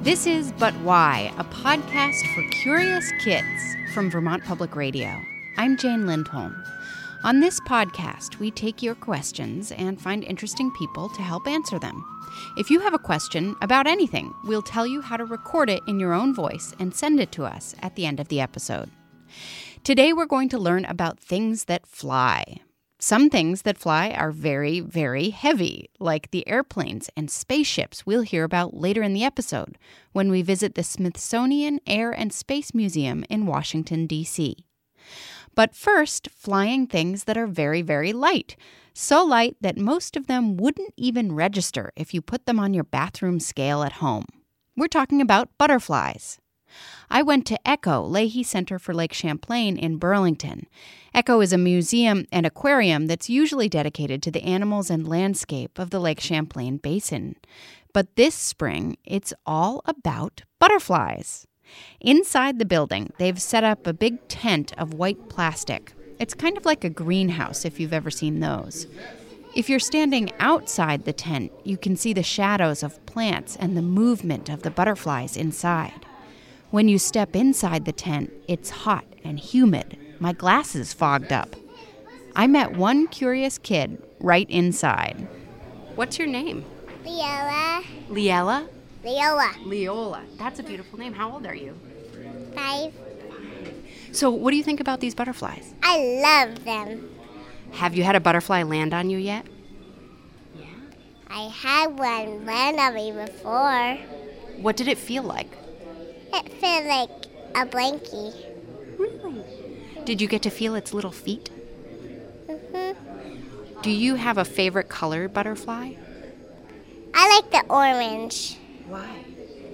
This is But Why, a podcast for curious kids from Vermont Public Radio. I'm Jane Lindholm. On this podcast, we take your questions and find interesting people to help answer them. If you have a question about anything, we'll tell you how to record it in your own voice and send it to us at the end of the episode. Today, we're going to learn about things that fly. Some things that fly are very, very heavy, like the airplanes and spaceships we'll hear about later in the episode when we visit the Smithsonian Air and Space Museum in Washington, D.C. But first, flying things that are very, very light. So light that most of them wouldn't even register if you put them on your bathroom scale at home. We're talking about butterflies. I went to ECHO, Leahy Center for Lake Champlain in Burlington. ECHO is a museum and aquarium that's usually dedicated to the animals and landscape of the Lake Champlain Basin. But this spring, it's all about butterflies. Inside the building, they've set up a big tent of white plastic. It's kind of like a greenhouse, if you've ever seen those. If you're standing outside the tent, you can see the shadows of plants and the movement of the butterflies inside. When you step inside the tent, it's hot and humid. My glasses fogged up. I met one curious kid right inside. What's your name? Leola. Liella? Leola. Leola. That's a beautiful name. How old are you? 5. So what do you think about these butterflies? I love them. Have you had a butterfly land on you yet? Yeah. I had one land on me before. What did it feel like? It felt like a blankie. Really? Did you get to feel its little feet? Mm-hmm. Do you have a favorite color butterfly? I like the orange. Why?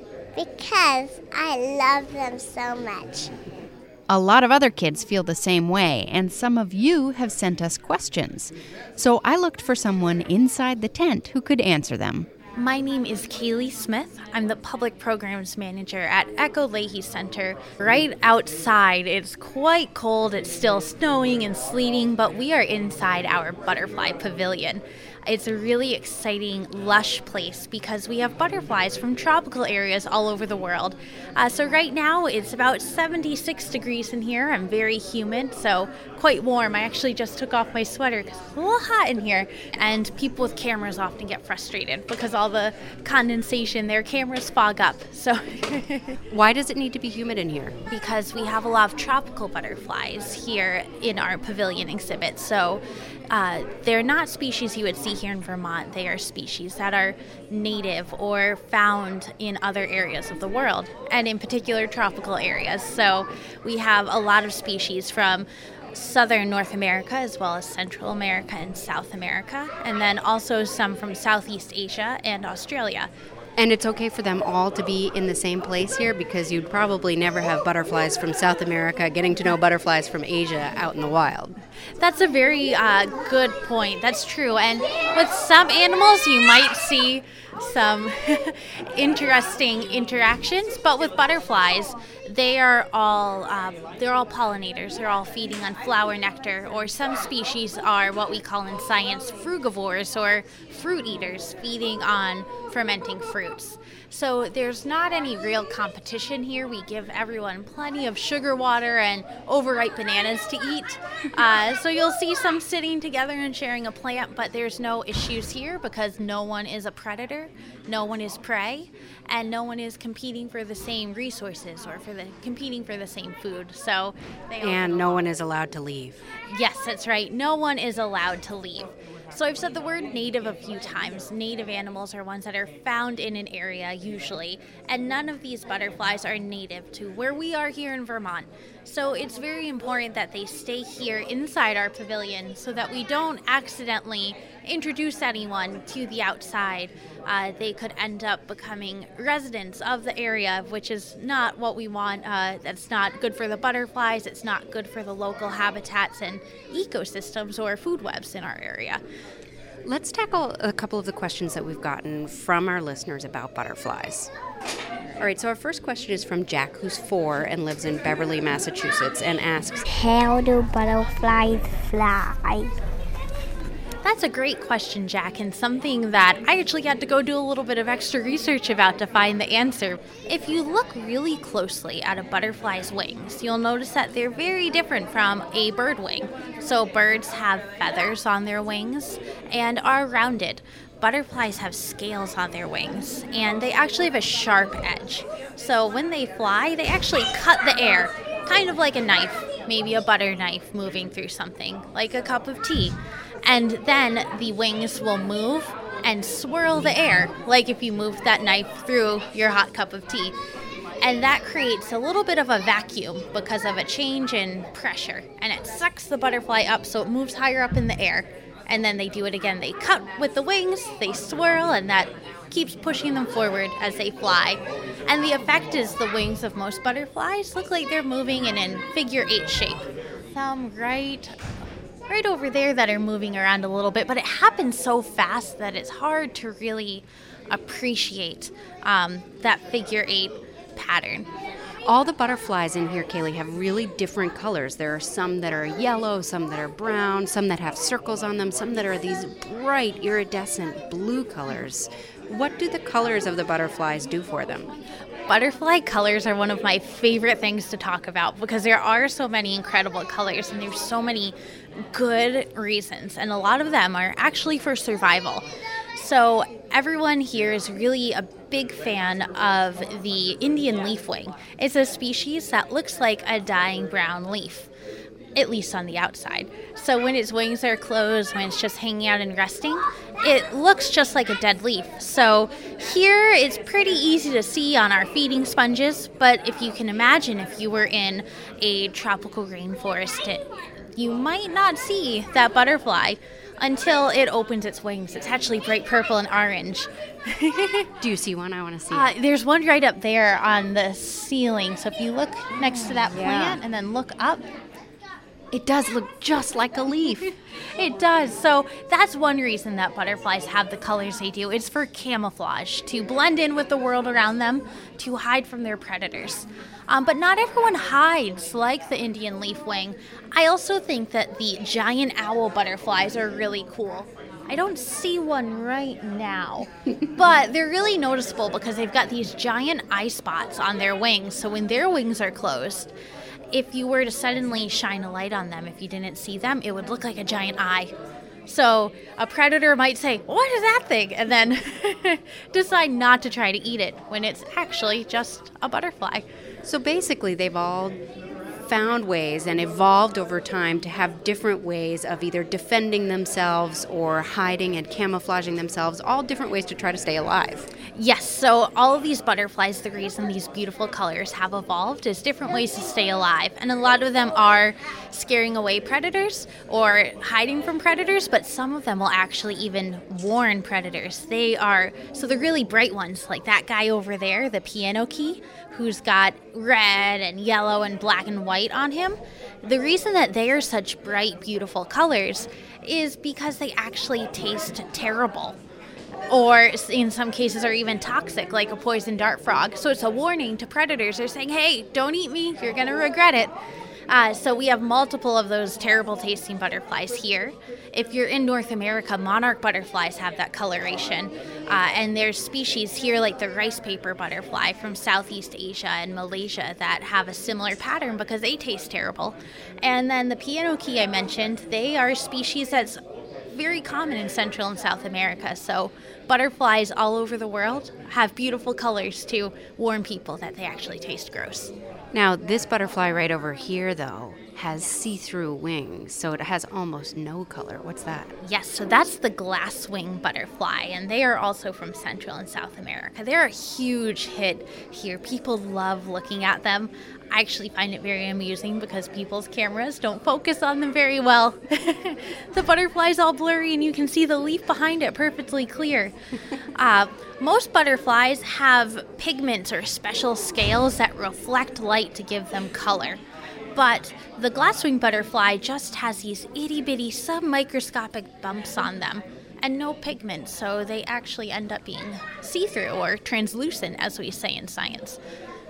Because I love them so much. A lot of other kids feel the same way, and some of you have sent us questions. So I looked for someone inside the tent who could answer them. My name is Kaylee Smith. I'm the Public Programs Manager at ECHO Leahy Center. Right outside, it's quite cold. It's still snowing and sleeting, but we are inside our butterfly pavilion. It's a really exciting, lush place because we have butterflies from tropical areas all over the world. So right now, it's about 76 degrees in here. I'm very humid, so quite warm. I actually just took off my sweater because it's a little hot in here. And people with cameras often get frustrated because all the condensation, their cameras fog up. So Why does it need to be humid in here? Because we have a lot of tropical butterflies here in our pavilion exhibit. So they're not species you would see here in Vermont. They are species that are native or found in other areas of the world, and in particular tropical areas. So we have a lot of species from southern North America as well as Central America and South America, and then also some from Southeast Asia and Australia. And it's okay for them all to be in the same place here because you'd probably never have butterflies from South America getting to know butterflies from Asia out in the wild. That's a very good point. That's true. And with some animals, you might see some interesting interactions, but with butterflies, they're all pollinators. They're all feeding on flower nectar, or some species are what we call in science frugivores, or fruit eaters, feeding on fermenting fruits. So there's not any real competition here. We give everyone plenty of sugar water and overripe bananas to eat. So you'll see some sitting together and sharing a plant, but there's no issues here because no one is a predator, no one is prey, and no one is competing for the same resources or competing for the same food. So and no one is allowed to leave. Yes, that's right. No one is allowed to leave. So I've said the word native a few times. Native animals are ones that are found in an area usually, and none of these butterflies are native to where we are here in Vermont. So it's very important that they stay here inside our pavilion so that we don't accidentally introduce anyone to the outside. They could end up becoming residents of the area, which is not what we want. That's not good for the butterflies. It's not good for the local habitats and ecosystems or food webs in our area. Let's tackle a couple of the questions that we've gotten from our listeners about butterflies. All right, so our first question is from Jack, who's 4 and lives in Beverly, Massachusetts, and asks, How do butterflies fly? That's a great question, Jack, and something that I actually had to go do a little bit of extra research about to find the answer. If you look really closely at a butterfly's wings, you'll notice that they're very different from a bird wing. So birds have feathers on their wings and are rounded. Butterflies have scales on their wings, and they actually have a sharp edge. So when they fly, they actually cut the air, kind of like a knife, maybe a butter knife moving through something, like a cup of tea. And then the wings will move and swirl the air, like if you moved that knife through your hot cup of tea. And that creates a little bit of a vacuum because of a change in pressure. And it sucks the butterfly up so it moves higher up in the air. And then they do it again. They cut with the wings, they swirl, and that keeps pushing them forward as they fly. And the effect is the wings of most butterflies look like they're moving in a figure 8 shape. Some right over there that are moving around a little bit, but it happens so fast that it's hard to really appreciate that figure 8 pattern. All the butterflies in here, Kaylee, have really different colors. There are some that are yellow, some that are brown, some that have circles on them, some that are these bright iridescent blue colors. What do the colors of the butterflies do for them? Butterfly colors are one of my favorite things to talk about because there are so many incredible colors and there's so many good reasons, and a lot of them are actually for survival. So everyone here is really a big fan of the Indian leafwing. It's a species that looks like a dying brown leaf, at least on the outside. So when its wings are closed, when it's just hanging out and resting, it looks just like a dead leaf. So here it's pretty easy to see on our feeding sponges, but if you can imagine if you were in a tropical rainforest, you might not see that butterfly until it opens its wings. It's actually bright purple and orange. Do you see one? I want to see it. There's one right up there on the ceiling. So if you look next to that plant and then look up, it does look just like a leaf. It does. So that's one reason that butterflies have the colors they do. It's for camouflage, to blend in with the world around them, to hide from their predators. But not everyone hides like the Indian leafwing. I also think that the giant owl butterflies are really cool. I don't see one right now, but they're really noticeable because they've got these giant eye spots on their wings. So when their wings are closed, if you were to suddenly shine a light on them, if you didn't see them, it would look like a giant eye. So a predator might say, "What is that thing?" and then decide not to try to eat it when it's actually just a butterfly. So basically, they've all found ways and evolved over time to have different ways of either defending themselves or hiding and camouflaging themselves, all different ways to try to stay alive. Yes, so all of these butterflies, the reason these beautiful colors have evolved is different ways to stay alive. And a lot of them are scaring away predators or hiding from predators, but some of them will actually even warn predators. They're really bright ones, like that guy over there, the piano key, who's got red and yellow and black and white on him. The reason that they are such bright, beautiful colors is because they actually taste terrible, or in some cases are even toxic, like a poison dart frog. So it's a warning to predators. They're saying, "Hey, don't eat me, you're going to regret it." So we have multiple of those terrible tasting butterflies here. If you're in North America, monarch butterflies have that coloration. And there's species here like the rice paper butterfly from Southeast Asia and Malaysia that have a similar pattern because they taste terrible. And then the piano key I mentioned, they are a species that's very common in Central and South America. So butterflies all over the world have beautiful colors to warn people that they actually taste gross. Now, this butterfly right over here, though, has see-through wings, so it has almost no color. What's that? Yes, so that's the glasswing butterfly, and they are also from Central and South America. They're a huge hit here. People love looking at them. I actually find it very amusing because people's cameras don't focus on them very well. The butterfly's all blurry, and you can see the leaf behind it perfectly clear. Most butterflies have pigments or special scales that reflect light to give them color. But the glasswing butterfly just has these itty-bitty submicroscopic bumps on them and no pigment, so they actually end up being see-through or translucent, as we say in science.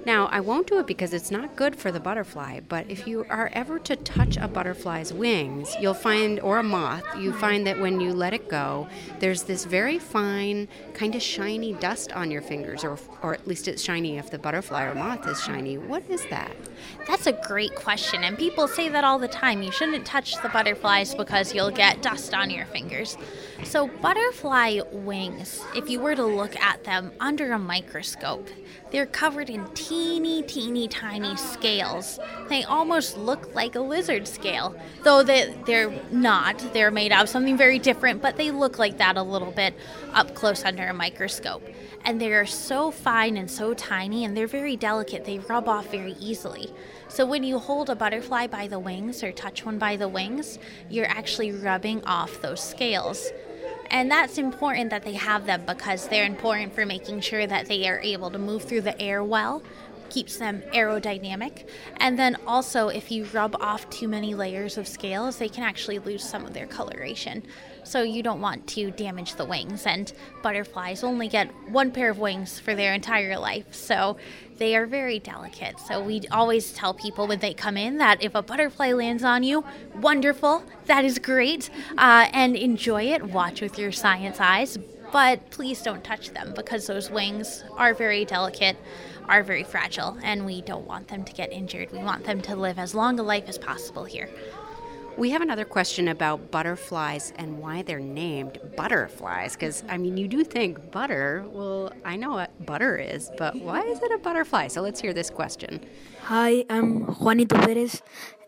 Now, I won't do it because it's not good for the butterfly, but if you are ever to touch a butterfly's wings, you'll find, or a moth, you find that when you let it go, there's this very fine, kind of shiny dust on your fingers, or at least it's shiny if the butterfly or moth is shiny. What is that? That's a great question, and people say that all the time. You shouldn't touch the butterflies because you'll get dust on your fingers. So butterfly wings, if you were to look at them under a microscope, they're covered in teeny tiny scales. They almost look like a lizard scale, though they're not. They're made out of something very different, but they look like that a little bit up close under a microscope. And they are so fine and so tiny, and they're very delicate. They rub off very easily. So when you hold a butterfly by the wings or touch one by the wings, you're actually rubbing off those scales. And that's important that they have them because they're important for making sure that they are able to move through the air well, keeps them aerodynamic. And then also, if you rub off too many layers of scales, they can actually lose some of their coloration. So you don't want to damage the wings. And butterflies only get one pair of wings for their entire life. So they are very delicate. So we always tell people when they come in that if a butterfly lands on you, wonderful, that is great, and enjoy it. Watch with your science eyes, but please don't touch them because those wings are very delicate, are very fragile, and we don't want them to get injured. We want them to live as long a life as possible here. We have another question about butterflies and why they're named butterflies. Because, I mean, you do think butter. Well, I know what butter is, but why is it a butterfly? So let's hear this question. Hi, I'm Juanito Perez,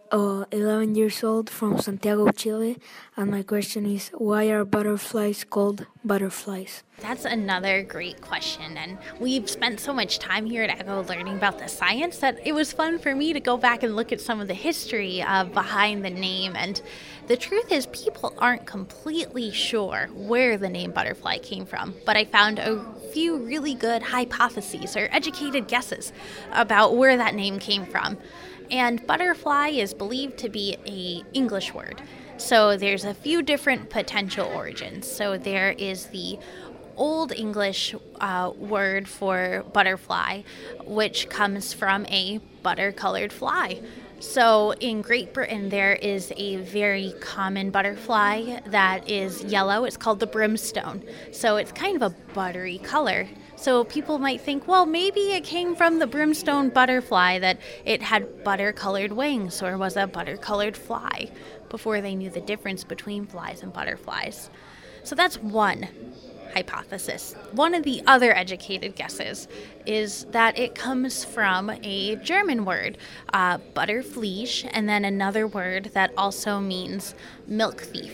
11 years old from Santiago, Chile. And my question is, why are butterflies called butterflies? That's another great question, and we've spent so much time here at Echo learning about the science that it was fun for me to go back and look at some of the history behind the name. And the truth is, people aren't completely sure where the name butterfly came from, but I found a few really good hypotheses or educated guesses about where that name came from. And butterfly is believed to be an English word. So there's a few different potential origins. So there is the Old English word for butterfly, which comes from a butter-colored fly. So in Great Britain, there is a very common butterfly that is yellow. It's called the brimstone. So it's kind of a buttery color. So people might think, well, maybe it came from the brimstone butterfly, that it had butter-colored wings or was a butter-colored fly before they knew the difference between flies and butterflies. So that's one hypothesis. One of the other educated guesses is that it comes from a German word, Butterfliege, and then another word that also means milk thief.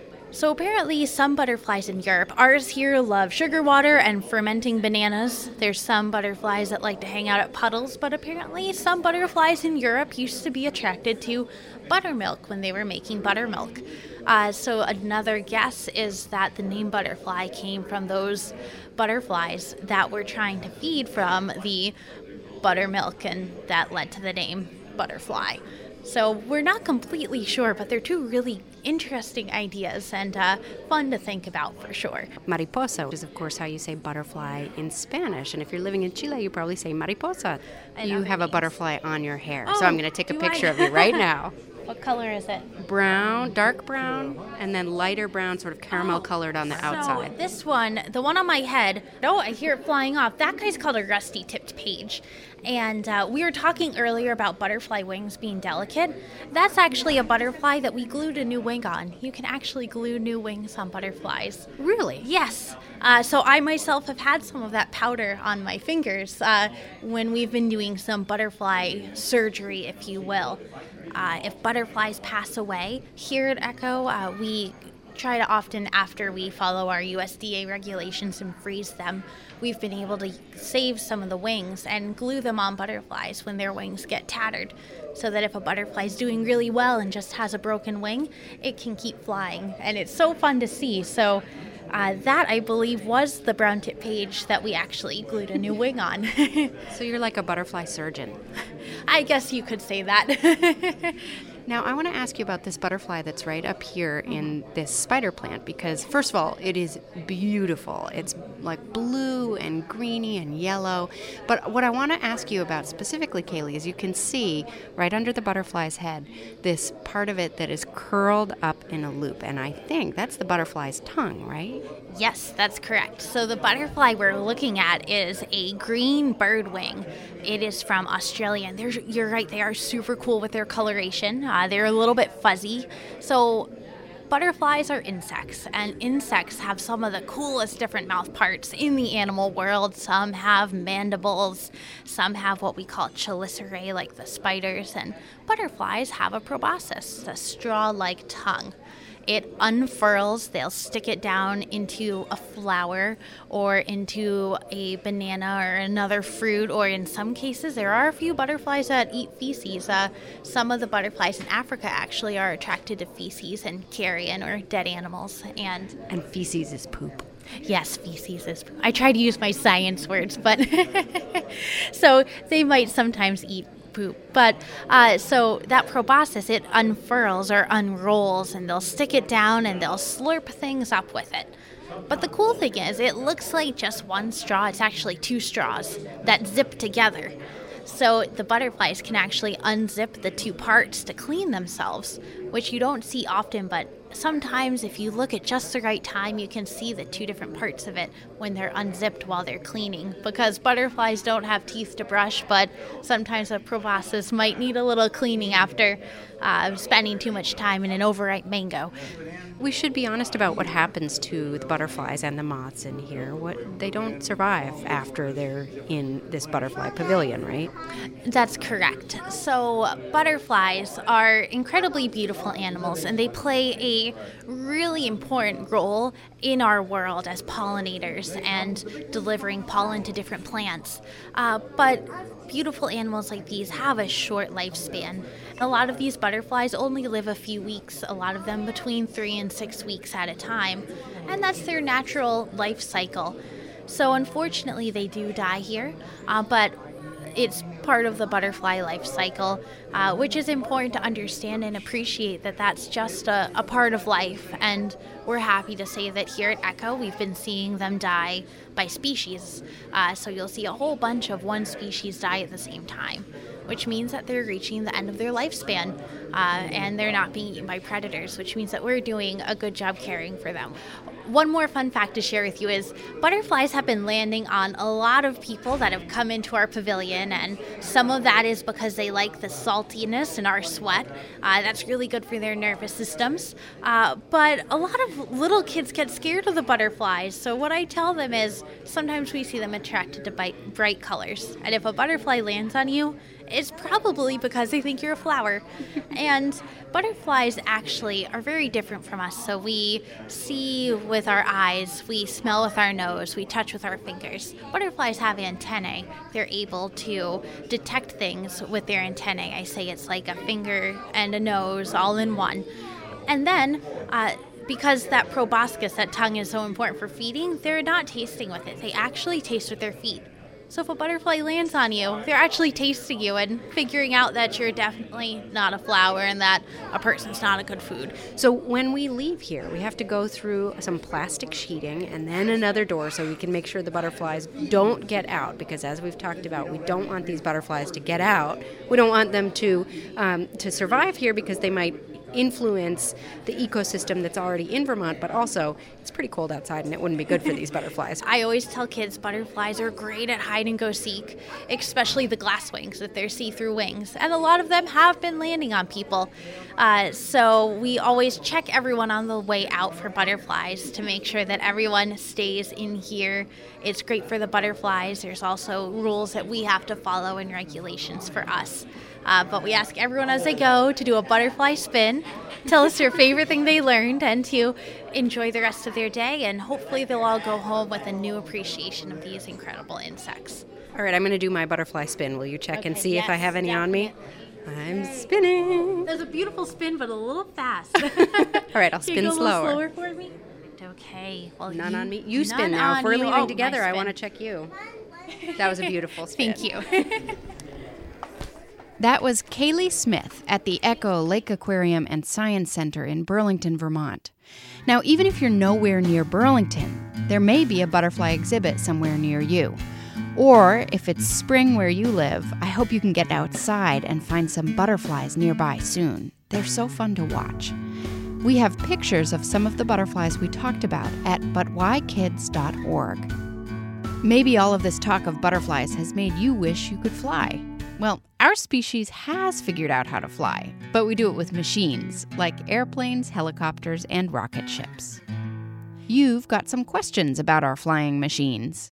So apparently some butterflies in Europe, ours here love sugar water and fermenting bananas. There's some butterflies that like to hang out at puddles, but apparently some butterflies in Europe used to be attracted to buttermilk when they were making buttermilk. So another guess is that the name butterfly came from those butterflies that were trying to feed from the buttermilk, and that led to the name butterfly. So we're not completely sure, but they're two really interesting ideas and fun to think about for sure. Mariposa is, of course, how you say butterfly in Spanish. And if you're living in Chile, you probably say mariposa. You have a butterfly on your hair. So I'm going to take a picture of you right now. What color is it? Brown, dark brown, and then lighter brown, sort of caramel colored on the outside. So this one, the one on my head, I hear it flying off. That guy's called a rusty-tipped page. And we were talking earlier about butterfly wings being delicate. That's actually a butterfly that we glued a new wing on. You can actually glue new wings on butterflies. Really? Yes. So I myself have had some of that powder on my fingers when we've been doing some butterfly surgery, if you will. If butterflies pass away, here at Echo, we try to often, after we follow our USDA regulations and freeze them, we've been able to save some of the wings and glue them on butterflies when their wings get tattered, so that if a butterfly is doing really well and just has a broken wing, it can keep flying. And it's so fun to see. So that, I believe, was the brown tip page that we actually glued a new wing on. So you're like a butterfly surgeon. I guess you could say that. Now, I want to ask you about this butterfly that's right up here in this spider plant because, first of all, it is beautiful. It's like blue and greeny and yellow. But what I want to ask you about specifically, Kaylee, is you can see right under the butterfly's head this part of it that is curled up in a loop. And I think that's the butterfly's tongue, right? Yes, that's correct. So the butterfly we're looking at is a green birdwing. It is from Australia. And you're right, they are super cool with their coloration. They're a little bit fuzzy. So butterflies are insects, and insects have some of the coolest different mouth parts in the animal world. Some have mandibles, some have what we call chelicerae, like the spiders, and butterflies have a proboscis, a straw-like tongue. It unfurls, they'll stick it down into a flower or into a banana or another fruit, or in some cases, there are a few butterflies that eat feces. Some of the butterflies in Africa actually are attracted to feces and carrion or dead animals. And feces is poop. Yes, feces is poop. I try to use my science words, but so they might sometimes eat poop. But so that proboscis, it unfurls or unrolls, and they'll stick it down and they'll slurp things up with it. But the cool thing is, it looks like just one straw. It's actually two straws that zip together. So the butterflies can actually unzip the two parts to clean themselves, which you don't see often, but sometimes if you look at just the right time, you can see the two different parts of it when they're unzipped while they're cleaning. Because butterflies don't have teeth to brush, but sometimes a proboscis might need a little cleaning after spending too much time in an overripe mango. We should be honest about what happens to the butterflies and the moths in here. They don't survive after they're in this butterfly pavilion, right? That's correct. So butterflies are incredibly beautiful animals, and they play a really important role in our world as pollinators and delivering pollen to different plants. But beautiful animals like these have a short lifespan. A lot of these butterflies only live a few weeks, a lot of them between 3 and 6 weeks at a time, and that's their natural life cycle. So unfortunately they do die here, but it's part of the butterfly life cycle, which is important to understand and appreciate that that's just a part of life. And we're happy to say that here at ECHO, we've been seeing them die by species. So you'll see a whole bunch of one species die at the same time, which means that they're reaching the end of their lifespan, and they're not being eaten by predators, which means that we're doing a good job caring for them. One more fun fact to share with you is butterflies have been landing on a lot of people that have come into our pavilion, and some of that is because they like the saltiness in our sweat. That's really good for their nervous systems. But a lot of little kids get scared of the butterflies, so what I tell them is sometimes we see them attracted to bright colors, and if a butterfly lands on you, it's probably because they think you're a flower. And butterflies actually are very different from us. So we see with our eyes, we smell with our nose, we touch with our fingers. Butterflies have antennae. They're able to detect things with their antennae. I say it's like a finger and a nose all in one. And then, because that proboscis, that tongue, is so important for feeding, they're not tasting with it. They actually taste with their feet. So if a butterfly lands on you, they're actually tasting you and figuring out that you're definitely not a flower and that a person's not a good food. So when we leave here, we have to go through some plastic sheeting and then another door so we can make sure the butterflies don't get out, because as we've talked about, we don't want these butterflies to get out. We don't want them to survive here because they might influence the ecosystem that's already in Vermont, but also it's pretty cold outside and it wouldn't be good for these butterflies. I always tell kids butterflies are great at hide and go seek, especially the glass wings with their see-through wings, and a lot of them have been landing on people. So we always check everyone on the way out for butterflies to make sure that everyone stays in here. It's great for the butterflies. There's also rules that we have to follow and regulations for us. But we ask everyone as they go to do a butterfly spin, tell us their favorite thing they learned, and to enjoy the rest of their day. And hopefully they'll all go home with a new appreciation of these incredible insects. All right, I'm going to do my butterfly spin. Will you check and see if I have any on me? I'm Okay. spinning. There's a beautiful spin, but a little fast. All right, I'll Can spin you go slower. a little slower for me? Okay. Well, None on me. You spin none now. on If we're you. leaving Oh, together, my I spin. want to check you. That was a beautiful spin. Thank you. That was Kaylee Smith at the Echo Lake Aquarium and Science Center in Burlington, Vermont. Now, even if you're nowhere near Burlington, there may be a butterfly exhibit somewhere near you. Or if it's spring where you live, I hope you can get outside and find some butterflies nearby soon. They're so fun to watch. We have pictures of some of the butterflies we talked about at butwhykids.org. Maybe all of this talk of butterflies has made you wish you could fly. Well, our species has figured out how to fly, but we do it with machines, like airplanes, helicopters, and rocket ships. You've got some questions about our flying machines.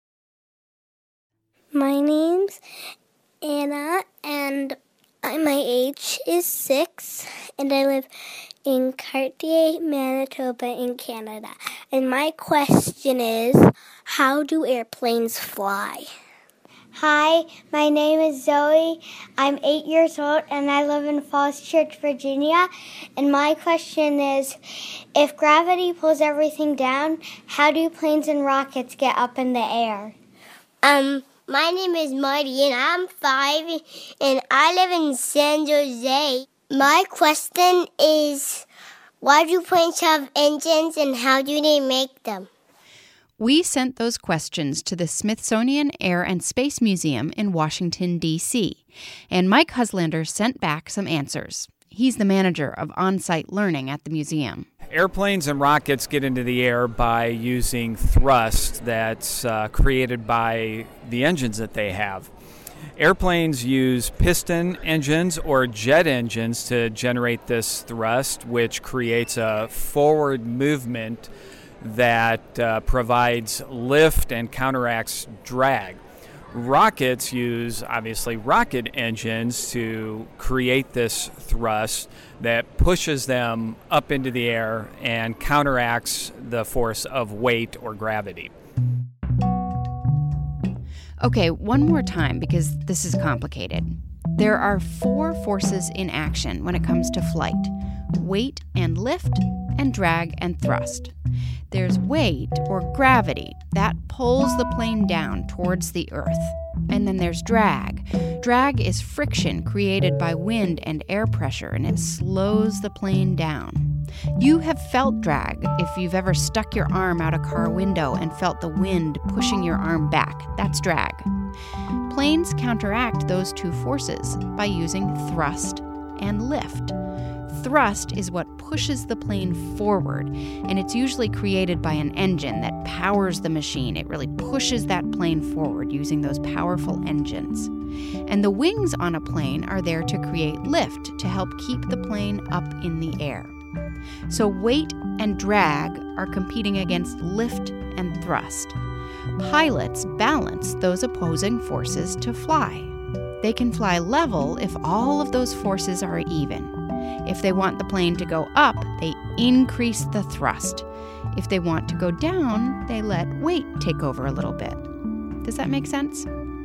My name's Anna, and my age is 6, and I live in Cartier, Manitoba in Canada. And my question is, how do airplanes fly? Hi, my name is Zoe. I'm 8 years old, and I live in Falls Church, Virginia. And my question is, if gravity pulls everything down, how do planes and rockets get up in the air? My name is Marty, and I'm 5, and I live in San Jose. My question is, why do planes have engines, and how do they make them? We sent those questions to the Smithsonian Air and Space Museum in Washington, D.C., and Mike Huslander sent back some answers. He's the manager of on-site learning at the museum. Airplanes and rockets get into the air by using thrust that's created by the engines that they have. Airplanes use piston engines or jet engines to generate this thrust, which creates a forward movement that provides lift and counteracts drag. Rockets use, obviously, rocket engines to create this thrust that pushes them up into the air and counteracts the force of weight or gravity. Okay, one more time because this is complicated. There are 4 forces in action when it comes to flight: weight and lift, and drag and thrust. There's weight, or gravity, that pulls the plane down towards the earth. And then there's drag. Drag is friction created by wind and air pressure, and it slows the plane down. You have felt drag if you've ever stuck your arm out a car window and felt the wind pushing your arm back. That's drag. Planes counteract those 2 forces by using thrust and lift. Thrust is what pushes the plane forward, and it's usually created by an engine that powers the machine. It really pushes that plane forward using those powerful engines. And the wings on a plane are there to create lift to help keep the plane up in the air. So weight and drag are competing against lift and thrust. Pilots balance those opposing forces to fly. They can fly level if all of those forces are even. If they want the plane to go up, they increase the thrust. If they want to go down, they let weight take over a little bit. Does that make sense?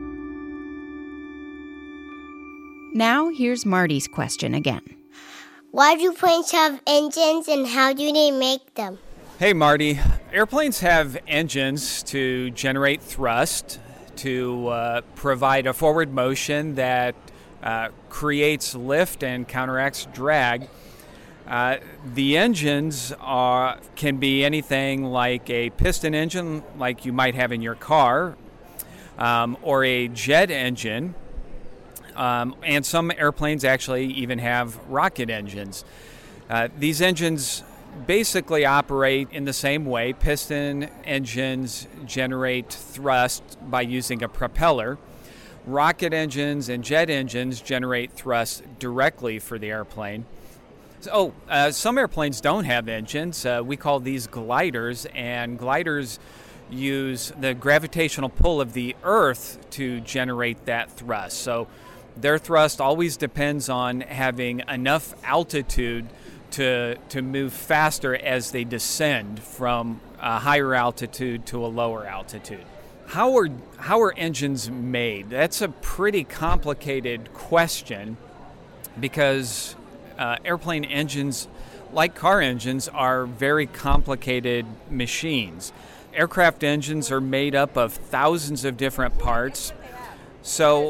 Now here's Marty's question again. Why do planes have engines, and how do they make them? Hey, Marty. Airplanes have engines to generate thrust, to provide a forward motion that creates lift and counteracts drag. The engines can be anything like a piston engine, like you might have in your car, or a jet engine. And some airplanes actually even have rocket engines. These engines basically operate in the same way. Piston engines generate thrust by using a propeller. Rocket engines and jet engines generate thrust directly for the airplane. So, some airplanes don't have engines. We call these gliders, and gliders use the gravitational pull of the Earth to generate that thrust. So their thrust always depends on having enough altitude to move faster as they descend from a higher altitude to a lower altitude. How are engines made? That's a pretty complicated question because airplane engines, like car engines, are very complicated machines. Aircraft engines are made up of thousands of different parts. So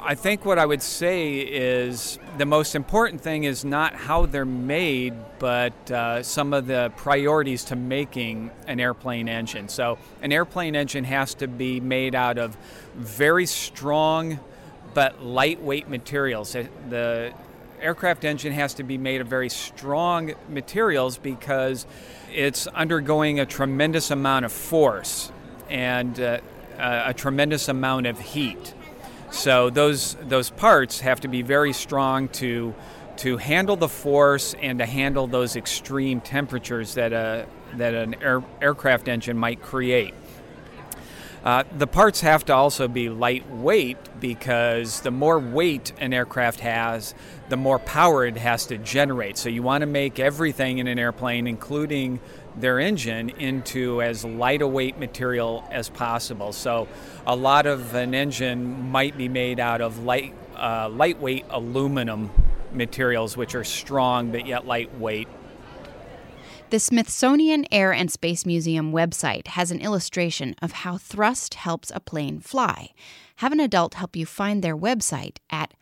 I think what I would say is the most important thing is not how they're made, but some of the priorities to making an airplane engine. So an airplane engine has to be made out of very strong but lightweight materials. The aircraft engine has to be made of very strong materials because it's undergoing a tremendous amount of force and a tremendous amount of heat. So those parts have to be very strong to handle the force and to handle those extreme temperatures that an aircraft engine might create. The parts have to also be lightweight because the more weight an aircraft has, the more power it has to generate. So you want to make everything in an airplane, including their engine, into as light a weight material as possible. So a lot of an engine might be made out of lightweight aluminum materials, which are strong but yet lightweight. The Smithsonian Air and Space Museum website has an illustration of how thrust helps a plane fly. Have an adult help you find their website at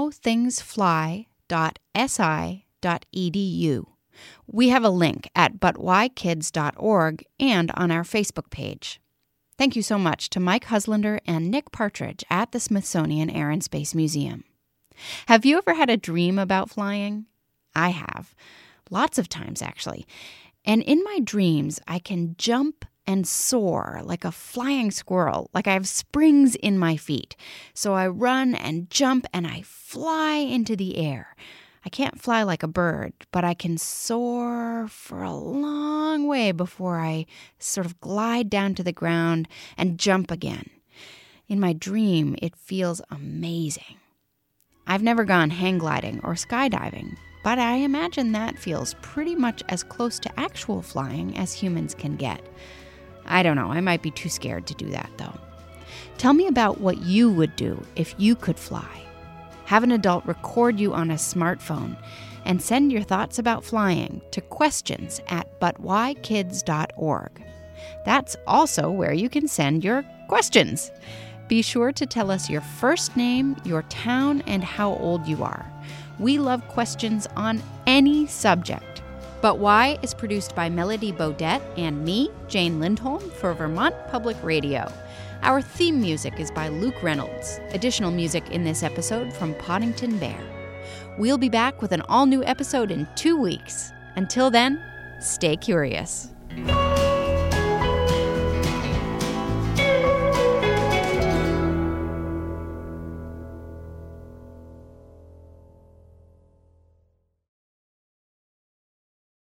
howthingsfly.si.edu. We have a link at butwhykids.org and on our Facebook page. Thank you so much to Mike Huslander and Nick Partridge at the Smithsonian Air and Space Museum. Have you ever had a dream about flying? I have. Lots of times, actually. And in my dreams, I can jump and soar like a flying squirrel, like I have springs in my feet. So I run and jump and I fly into the air. I can't fly like a bird, but I can soar for a long way before I sort of glide down to the ground and jump again. In my dream, it feels amazing. I've never gone hang gliding or skydiving, but I imagine that feels pretty much as close to actual flying as humans can get. I don't know, I might be too scared to do that, though. Tell me about what you would do if you could fly. Have an adult record you on a smartphone and send your thoughts about flying to questions@butwhykids.org. That's also where you can send your questions. Be sure to tell us your first name, your town, and how old you are. We love questions on any subject. But Why is produced by Melody Bodette and me, Jane Lindholm, for Vermont Public Radio. Our theme music is by Luke Reynolds. Additional music in this episode from Poddington Bear. We'll be back with an all-new episode in 2 weeks. Until then, stay curious.